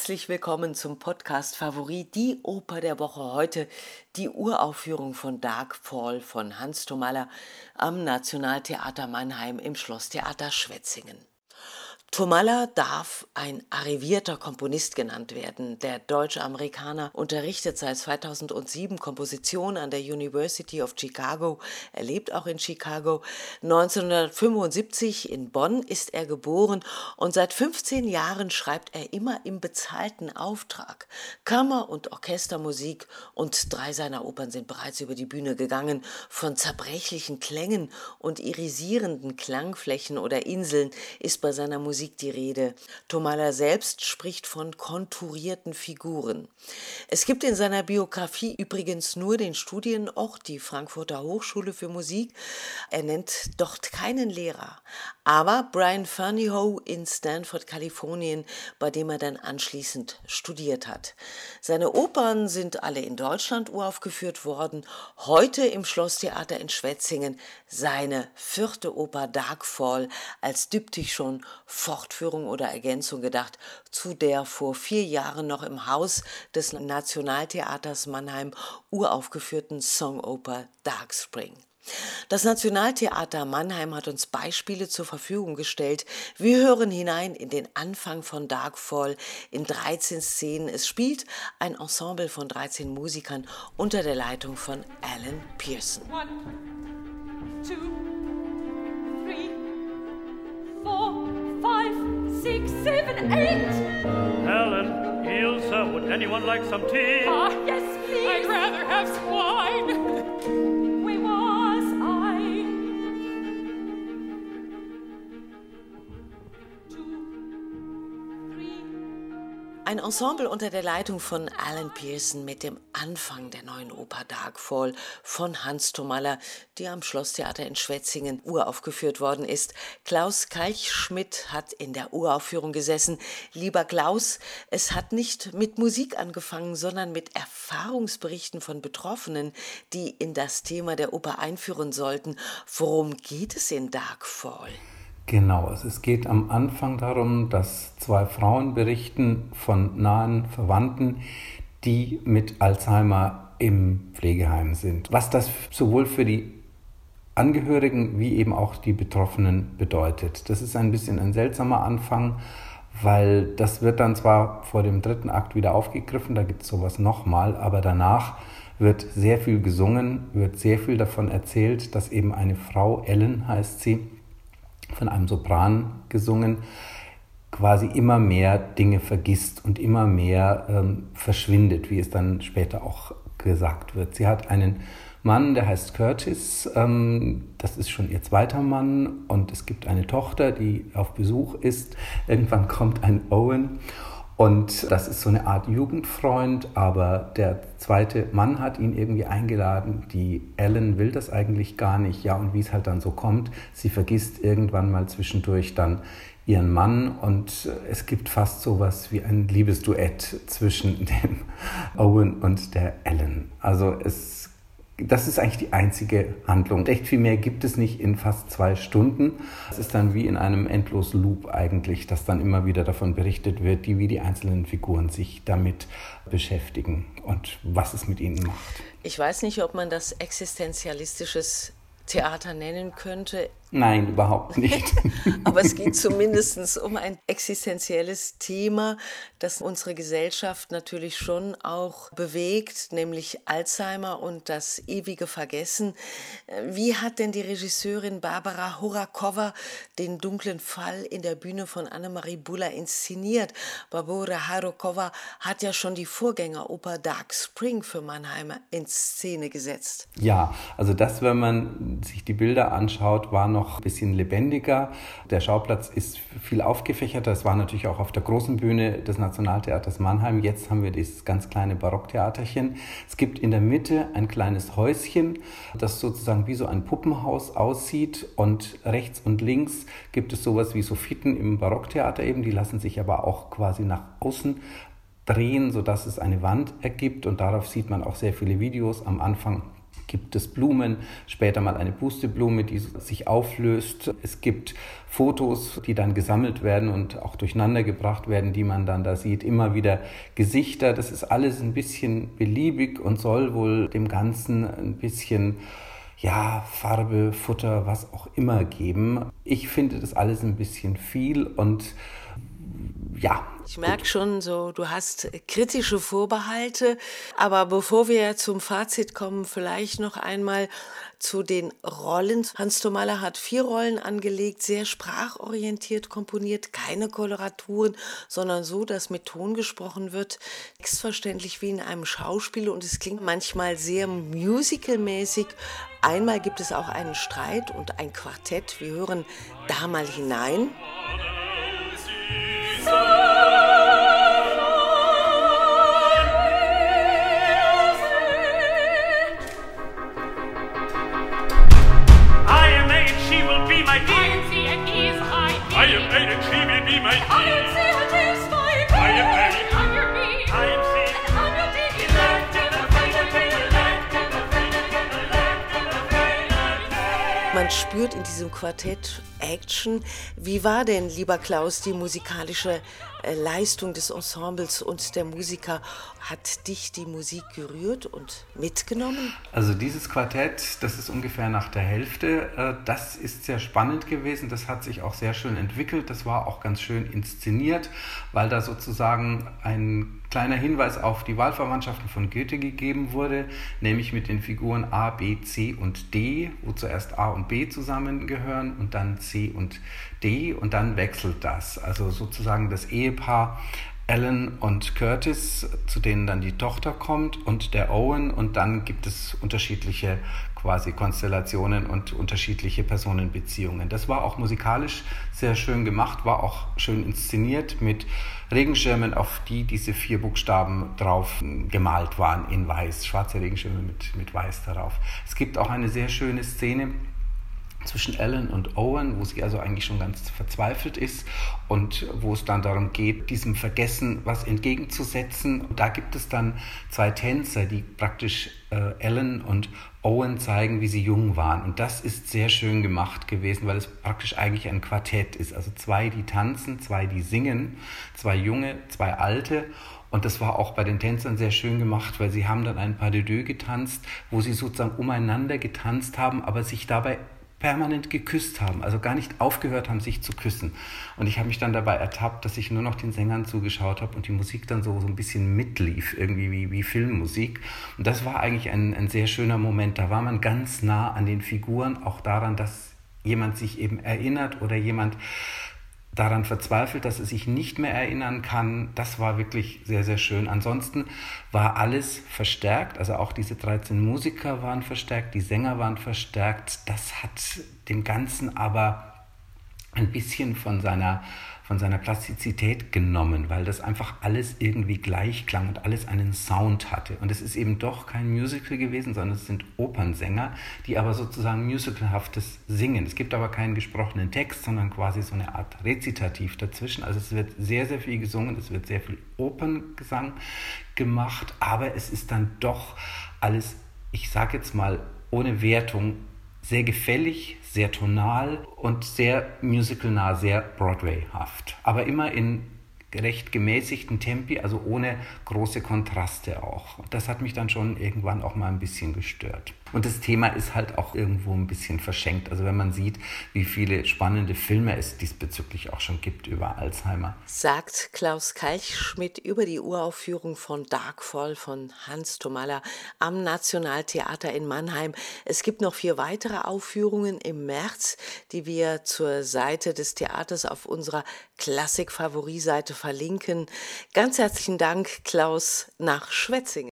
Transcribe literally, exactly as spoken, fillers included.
Herzlich willkommen zum Podcast Favorit, die Oper der Woche. Heute die Uraufführung von Dark Fall von Hans Thomalla am Nationaltheater Mannheim im Schlosstheater Schwetzingen. Thomalla darf ein arrivierter Komponist genannt werden. Der deutsche Amerikaner unterrichtet seit zweitausendsieben Komposition an der University of Chicago. Er lebt auch in Chicago. neunzehnhundertfünfundsiebzig in Bonn ist er geboren und seit fünfzehn Jahren schreibt er immer im bezahlten Auftrag. Kammer- und Orchestermusik und drei seiner Opern sind bereits über die Bühne gegangen. Von zerbrechlichen Klängen und irisierenden Klangflächen oder Inseln ist bei seiner Musik die Rede. Thomalla selbst spricht von konturierten Figuren. Es gibt in seiner Biografie übrigens nur den Studienort, die Frankfurter Hochschule für Musik. Er nennt dort keinen Lehrer, aber Brian Ferneyhough in Stanford, Kalifornien, bei dem er dann anschließend studiert hat. Seine Opern sind alle in Deutschland uraufgeführt worden. Heute im Schlosstheater in Schwetzingen seine vierte Oper Dark Fall als Diptych schon Fortführung oder Ergänzung gedacht zu der vor vier Jahren noch im Haus des Nationaltheaters Mannheim uraufgeführten Songoper Dark Spring. Das Nationaltheater Mannheim hat uns Beispiele zur Verfügung gestellt. Wir hören hinein in den Anfang von Dark Fall in dreizehn Szenen. Es spielt ein Ensemble von dreizehn Musikern unter der Leitung von Alan Pearson. One, two, three, four, five, six, seven, eight. Helen, Ilse, would anyone like some tea? Ah, yes, please. I'd rather have some wine. Where was I? Two, three. Ein Ensemble unter der Leitung von Alan Pearson mit dem Anfang der neuen Oper Dark Fall von Hans Thomalla, die am Schlosstheater in Schwetzingen uraufgeführt worden ist. Klaus Kalchschmidt hat in der Uraufführung gesessen. Lieber Klaus, es hat nicht mit Musik angefangen, sondern mit Erfahrungsberichten von Betroffenen, die in das Thema der Oper einführen sollten. Worum geht es in Dark Fall? Genau, es geht am Anfang darum, dass zwei Frauen berichten von nahen Verwandten, die mit Alzheimer im Pflegeheim sind. Was das sowohl für die Angehörigen wie eben auch die Betroffenen bedeutet. Das ist ein bisschen ein seltsamer Anfang, weil das wird dann zwar vor dem dritten Akt wieder aufgegriffen, da gibt es sowas nochmal, aber danach wird sehr viel gesungen, wird sehr viel davon erzählt, dass eben eine Frau, Ellen heißt sie, von einem Sopran gesungen, quasi immer mehr Dinge vergisst und immer mehr ähm, verschwindet, wie es dann später auch gesagt wird. Sie hat einen Mann, der heißt Curtis, ähm, das ist schon ihr zweiter Mann, und es gibt eine Tochter, die auf Besuch ist. Irgendwann kommt ein Owen und das ist so eine Art Jugendfreund, aber der zweite Mann hat ihn irgendwie eingeladen. Die Ellen will das eigentlich gar nicht. Ja, und wie es halt dann so kommt, sie vergisst irgendwann mal zwischendurch dann ihren Mann und es gibt fast sowas wie ein Liebesduett zwischen dem Owen und der Ellen. Also es Das ist eigentlich die einzige Handlung. Echt viel mehr gibt es nicht in fast zwei Stunden. Es ist dann wie in einem endlosen Loop eigentlich, dass dann immer wieder davon berichtet wird, die, wie die einzelnen Figuren sich damit beschäftigen und was es mit ihnen macht. Ich weiß nicht, ob man das existenzialistisches Theater nennen könnte. Nein, überhaupt nicht. Aber es geht zumindest um ein existenzielles Thema, das unsere Gesellschaft natürlich schon auch bewegt, nämlich Alzheimer und das ewige Vergessen. Wie hat denn die Regisseurin Barbara Horakova den dunklen Fall in der Bühne von Annemarie Buller inszeniert? Barbara Horakova hat ja schon die Vorgängeroper Dark Spring für Mannheim in Szene gesetzt. Ja, also das, wenn man sich die Bilder anschaut, war noch ein bisschen lebendiger. Der Schauplatz ist viel aufgefächerter. Es war natürlich auch auf der großen Bühne des Nationaltheaters Mannheim. Jetzt haben wir dieses ganz kleine Barocktheaterchen. Es gibt in der Mitte ein kleines Häuschen, das sozusagen wie so ein Puppenhaus aussieht. Und rechts und links gibt es sowas wie Soffiten im Barocktheater eben. Die lassen sich aber auch quasi nach außen drehen, sodass es eine Wand ergibt. Und darauf sieht man auch sehr viele Videos am Anfang Gibt es Blumen, später mal eine Pusteblume, die sich auflöst. Es gibt Fotos, die dann gesammelt werden und auch durcheinander gebracht werden, die man dann da sieht. Immer wieder Gesichter. Das ist alles ein bisschen beliebig und soll wohl dem Ganzen ein bisschen, ja, Farbe, Futter, was auch immer geben. Ich finde das alles ein bisschen viel und ja. Ich merke schon, so du hast kritische Vorbehalte, aber bevor wir zum Fazit kommen, vielleicht noch einmal zu den Rollen. Hans Thomalla hat vier Rollen angelegt, sehr sprachorientiert komponiert, keine Koloraturen, sondern so, dass mit Ton gesprochen wird, textverständlich wie in einem Schauspiel und es klingt manchmal sehr musicalmäßig. Einmal gibt es auch einen Streit und ein Quartett. Wir hören da mal hinein. I am eight and she will be my dear. I am C and she is my dear. I am eight. I'm your B. I am C. I'm your D. Man spürt in diesem Quartett Action. Wie war denn, lieber Klaus, die musikalische äh, Leistung des Ensembles und der Musiker? Hat dich die Musik gerührt und mitgenommen? Also dieses Quartett, das ist ungefähr nach der Hälfte. Äh, das ist sehr spannend gewesen. Das hat sich auch sehr schön entwickelt. Das war auch ganz schön inszeniert, weil da sozusagen ein kleiner Hinweis auf die Wahlverwandtschaften von Goethe gegeben wurde, nämlich mit den Figuren A, B, C und D, wo zuerst A und B zusammengehören und dann C und D und dann wechselt das. Also sozusagen das Ehepaar Alan und Curtis, zu denen dann die Tochter kommt und der Owen und dann gibt es unterschiedliche quasi Konstellationen und unterschiedliche Personenbeziehungen. Das war auch musikalisch sehr schön gemacht, war auch schön inszeniert mit Regenschirmen, auf die diese vier Buchstaben drauf gemalt waren in weiß, schwarze Regenschirme mit, mit weiß darauf. Es gibt auch eine sehr schöne Szene zwischen Alan und Owen, wo sie also eigentlich schon ganz verzweifelt ist und wo es dann darum geht, diesem Vergessen was entgegenzusetzen. Und da gibt es dann zwei Tänzer, die praktisch äh, Alan und Owen zeigen, wie sie jung waren. Und das ist sehr schön gemacht gewesen, weil es praktisch eigentlich ein Quartett ist. Also zwei, die tanzen, zwei, die singen, zwei Junge, zwei Alte. Und das war auch bei den Tänzern sehr schön gemacht, weil sie haben dann ein Pas de deux getanzt, wo sie sozusagen umeinander getanzt haben, aber sich dabei permanent geküsst haben, also gar nicht aufgehört haben, sich zu küssen. Und ich habe mich dann dabei ertappt, dass ich nur noch den Sängern zugeschaut habe und die Musik dann so, so ein bisschen mitlief, irgendwie wie, wie Filmmusik. Und das war eigentlich ein, ein sehr schöner Moment. Da war man ganz nah an den Figuren, auch daran, dass jemand sich eben erinnert oder jemand daran verzweifelt, dass er sich nicht mehr erinnern kann. Das war wirklich sehr, sehr schön. Ansonsten war alles verstärkt, also auch diese dreizehn Musiker waren verstärkt, die Sänger waren verstärkt. Das hat dem Ganzen aber ein bisschen von seiner, von seiner Plastizität genommen, weil das einfach alles irgendwie gleich klang und alles einen Sound hatte. Und es ist eben doch kein Musical gewesen, sondern es sind Opernsänger, die aber sozusagen musicalhaftes singen. Es gibt aber keinen gesprochenen Text, sondern quasi so eine Art Rezitativ dazwischen. Also es wird sehr, sehr viel gesungen, es wird sehr viel Operngesang gemacht, aber es ist dann doch alles, ich sage jetzt mal ohne Wertung, sehr gefällig, sehr tonal und sehr musicalnah, sehr Broadway-haft. Aber immer in recht gemäßigten Tempi, also ohne große Kontraste auch. Das hat mich dann schon irgendwann auch mal ein bisschen gestört. Und das Thema ist halt auch irgendwo ein bisschen verschenkt. Also wenn man sieht, wie viele spannende Filme es diesbezüglich auch schon gibt über Alzheimer. Sagt Klaus Kalchschmidt über die Uraufführung von Darkfall von Hans Thomalla am Nationaltheater in Mannheim. Es gibt noch vier weitere Aufführungen im März, die wir zur Seite des Theaters auf unserer Klassik-Favorie-Seite verlinken. Ganz herzlichen Dank, Klaus, nach Schwetzingen.